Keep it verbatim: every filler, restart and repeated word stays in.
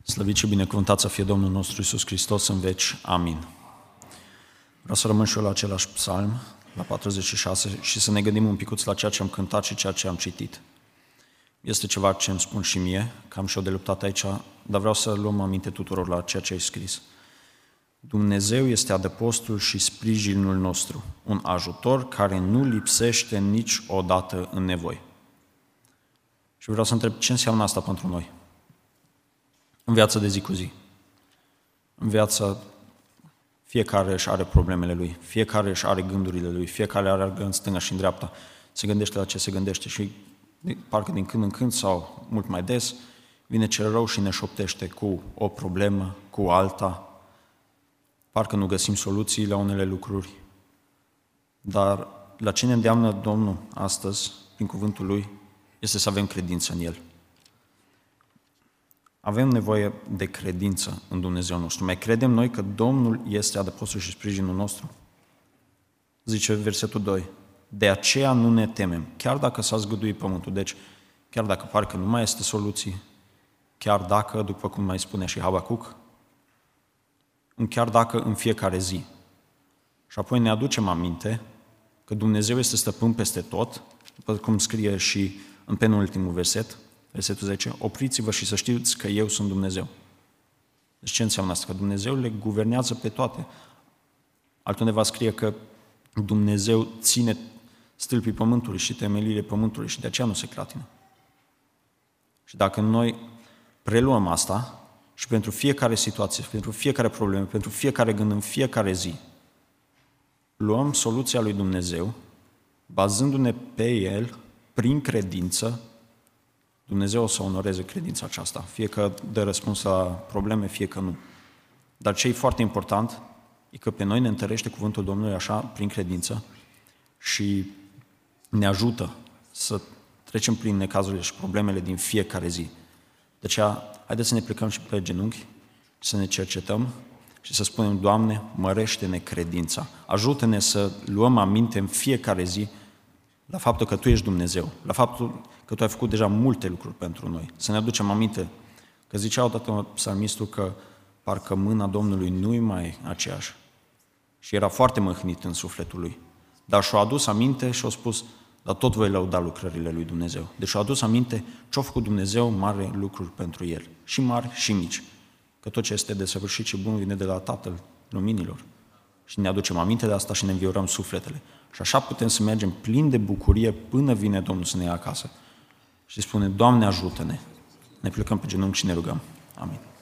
Slăvit și binecuvântat să fie Domnul nostru Iisus Hristos în veci. Amin. Vreau să rămân și eu la același psalm, la patruzeci și șase, și să ne gândim un picuț la ceea ce am cântat și ceea ce am citit. Este ceva ce îmi spun și mie, că am și eu de luptat aici, dar vreau să luăm aminte tuturor la ceea ce ai scris. Dumnezeu este adăpostul și sprijinul nostru, un ajutor care nu lipsește niciodată în nevoi. Și vreau să întreb ce înseamnă asta pentru noi. În viața de zi cu zi. În viața fiecare își are problemele lui, fiecare își are gândurile lui, fiecare are în stânga și în dreapta, se gândește la ce se gândește și parcă din când în când sau mult mai des vine cel rău și ne șoptește cu o problemă, cu alta, parcă nu găsim soluții la unele lucruri. Dar la ce ne îndeamnă Domnul astăzi, prin cuvântul Lui, este să avem credință în El. Avem nevoie de credință în Dumnezeu nostru. Mai credem noi că Domnul este adăpostul și sprijinul nostru? Zice versetul doi. De aceea nu ne temem, chiar dacă s-a zgâduit pământul. Deci, chiar dacă parcă nu mai este soluție, chiar dacă, după cum mai spune și Habacuc, chiar dacă în fiecare zi. Și apoi ne aducem aminte că Dumnezeu este stăpân peste tot, după cum scrie și în penultimul verset, versetul zece, opriți-vă și să știți că eu sunt Dumnezeu. Deci ce înseamnă asta? Că Dumnezeu le guvernează pe toate. Altundeva scrie că Dumnezeu ține stâlpii pământului și temeliile pământului și de aceea nu se clatină. Și dacă noi preluăm asta și pentru fiecare situație, pentru fiecare problemă, pentru fiecare gând în fiecare zi, luăm soluția lui Dumnezeu, bazându-ne pe El, prin credință, Dumnezeu o să onoreze credința aceasta, fie că dă răspuns la probleme, fie că nu. Dar ce e foarte important e că pe noi ne întărește cuvântul Domnului așa, prin credință, și ne ajută să trecem prin necazurile și problemele din fiecare zi. De aceea, haideți să ne plecăm și pe genunchi, să ne cercetăm și să spunem, Doamne, mărește-ne credința. Ajută-ne să luăm aminte în fiecare zi la faptul că Tu ești Dumnezeu, la faptul că Tu ai făcut deja multe lucruri pentru noi. Să ne aducem aminte că zicea odată psalmistul că parcă mâna Domnului nu-i mai aceeași. Și era foarte mâhnit în sufletul lui. Dar și-a adus aminte și a spus, dar tot voi lăuda lucrările lui Dumnezeu. Deci și-a adus aminte ce-a făcut Dumnezeu, mare lucruri pentru el. Și mari și mici. Că tot ce este desăvârșit și bun vine de la Tatăl Luminilor. Și ne aducem aminte de asta și ne înviorăm sufletele. Și așa putem să mergem plini de bucurie până vine Domnul să ne ia acasă. Și spune, Doamne, ajută-ne. Ne plecăm pe genunchi și ne rugăm. Amin.